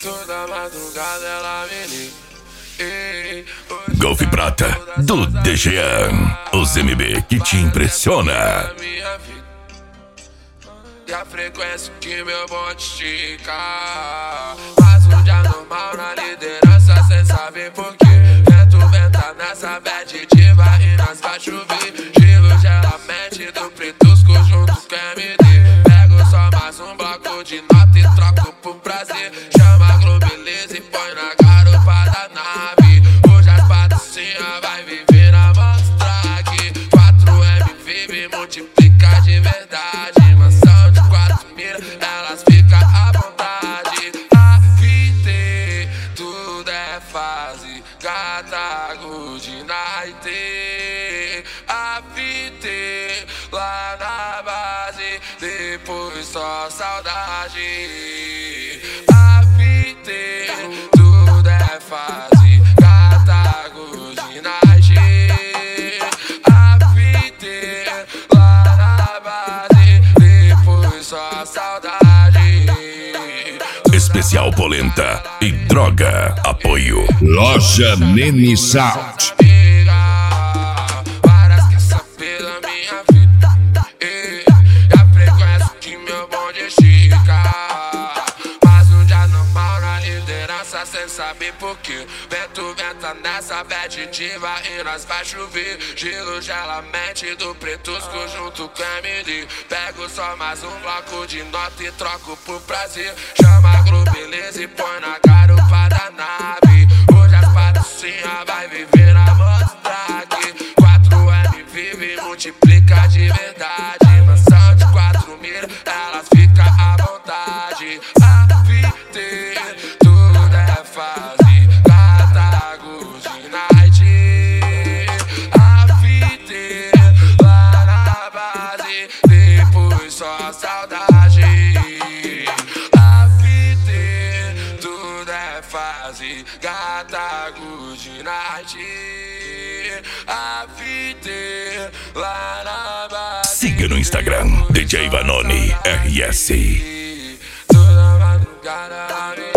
Toda madrugada ela me liga. Golf Prata do DGan, os MB que te impressiona. E a frequência que meu bonde estica. Faz um dia normal na liderança, cê sabe por quê. Vento venta nessa bad diva e nós vai chover. Gelo gela mente do Pretusco junto com MD. Pego só mais um bloco de nota e troco por prazer. Chama a Globeleza e põe na garupa da nave. Hoje as patricinhas vai viver na mostra aqui. 4M vive e multiplica de verdade. Mansão de 4 mil, elas ficam à vontade. AVT, tudo é fase. Gata, good night. AVT, lá na base. Depois só saudade. AVT, tudo é fase. Gata, good night. AVT, lá na base. Depois só saudade. Especial Polenta e Droga. Apoio Loja Nene Sound. Várias quer saber da minha vida. E a frequência que meu bonde estica. Mas um dia normal na liderança, cê sabe por quê. Vento venta nessa bad diva e nós vai chover. Gelo gela mente do Pretusco junto com MD. Pego só mais um bloco de nota e troco por prazer. Chama a Globeleza e põe na garupa da nave. Hoje as patricinhas vai viver na mostra aqui. 4M vive e multiplica de verdade. Mansão de 4 mil, elas ficam à vontade. AVT, tudo é fase. Gata, good night. AVT, lá na base. Depois só saudade. AVT, tudo é fase. Gata, good night. AVT, lá na base. Siga no Instagram DJ Vanoni RS. Toda madrugada ela me